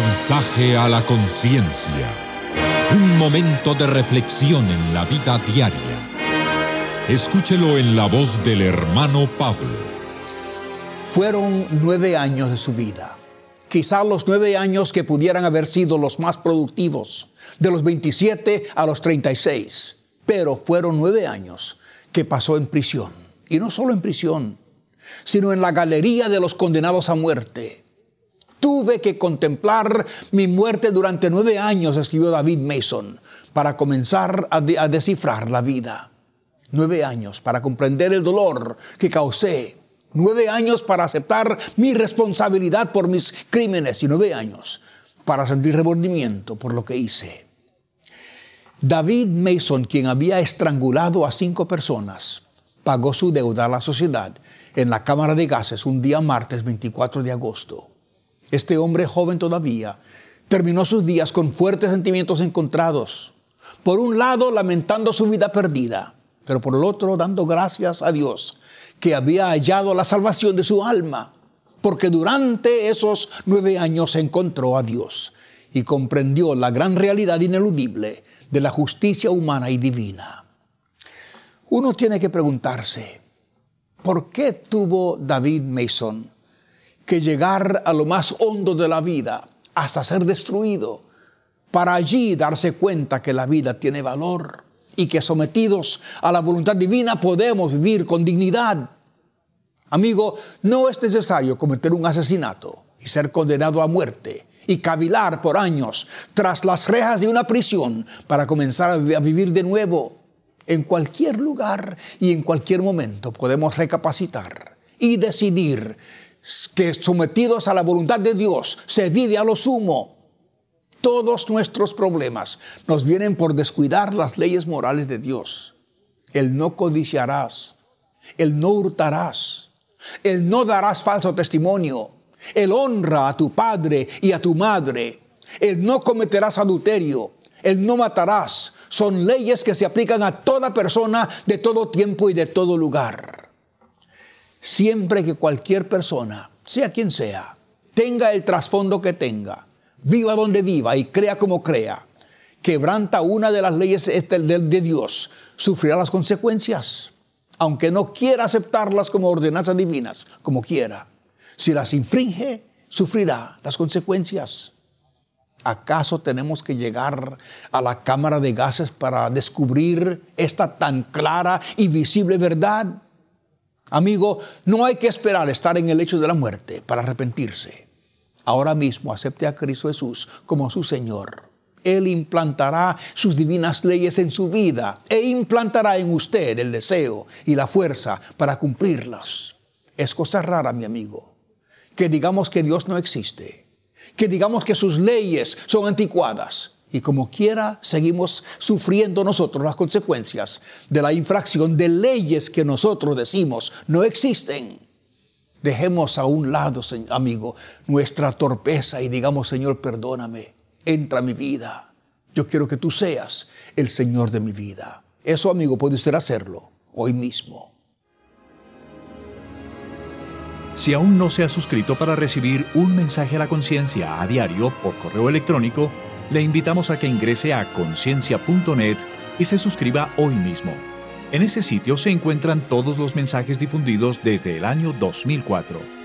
Mensaje a la conciencia. Un momento de reflexión en la vida diaria. Escúchelo en la voz del hermano Pablo. Fueron 9 años de su vida. Quizás los 9 años que pudieran haber sido los más productivos, de los 27 a los 36. Pero fueron 9 años que pasó en prisión. Y no solo en prisión, sino en la galería de los condenados a muerte. Tuve que contemplar mi muerte durante 9 años, escribió David Mason, para comenzar a descifrar la vida. 9 años para comprender el dolor que causé. 9 años para aceptar mi responsabilidad por mis crímenes. Y 9 años para sentir remordimiento por lo que hice. David Mason, quien había estrangulado a 5 personas, pagó su deuda a la sociedad en la cámara de gases un día martes 24 de agosto. Este hombre joven todavía terminó sus días con fuertes sentimientos encontrados. Por un lado, lamentando su vida perdida, pero por el otro, dando gracias a Dios que había hallado la salvación de su alma, porque durante esos 9 años encontró a Dios y comprendió la gran realidad ineludible de la justicia humana y divina. Uno tiene que preguntarse, ¿por qué tuvo David Mason que llegar a lo más hondo de la vida hasta ser destruido, para allí darse cuenta que la vida tiene valor y que sometidos a la voluntad divina podemos vivir con dignidad? Amigo, no es necesario cometer un asesinato y ser condenado a muerte y cavilar por años tras las rejas de una prisión para comenzar a vivir de nuevo. En cualquier lugar y en cualquier momento podemos recapacitar y decidir que sometidos a la voluntad de Dios se vive a lo sumo. Todos nuestros problemas nos vienen por descuidar las leyes morales de Dios. El no codiciarás, el no hurtarás, el no darás falso testimonio, el honra a tu padre y a tu madre, el no cometerás adulterio, el no matarás. Son leyes que se aplican a toda persona de todo tiempo y de todo lugar. Siempre que cualquier persona, sea quien sea, tenga el trasfondo que tenga, viva donde viva y crea como crea, quebranta una de las leyes de Dios, sufrirá las consecuencias, aunque no quiera aceptarlas como ordenanzas divinas, como quiera. Si las infringe, sufrirá las consecuencias. ¿Acaso tenemos que llegar a la cámara de gases para descubrir esta tan clara y visible verdad? Amigo, no hay que esperar estar en el lecho de la muerte para arrepentirse. Ahora mismo acepte a Cristo Jesús como su Señor. Él implantará sus divinas leyes en su vida e implantará en usted el deseo y la fuerza para cumplirlas. Es cosa rara, mi amigo, que digamos que Dios no existe, que digamos que sus leyes son anticuadas y como quiera seguimos sufriendo nosotros las consecuencias de la infracción de leyes que nosotros decimos no existen. Dejemos a un lado, amigo, nuestra torpeza y digamos, Señor, perdóname, entra a mi vida. Yo quiero que tú seas el Señor de mi vida. Eso, amigo, puede usted hacerlo hoy mismo. Si aún no se ha suscrito para recibir un mensaje a la conciencia a diario por correo electrónico, le invitamos a que ingrese a conciencia.net y se suscriba hoy mismo. En ese sitio se encuentran todos los mensajes difundidos desde el año 2004.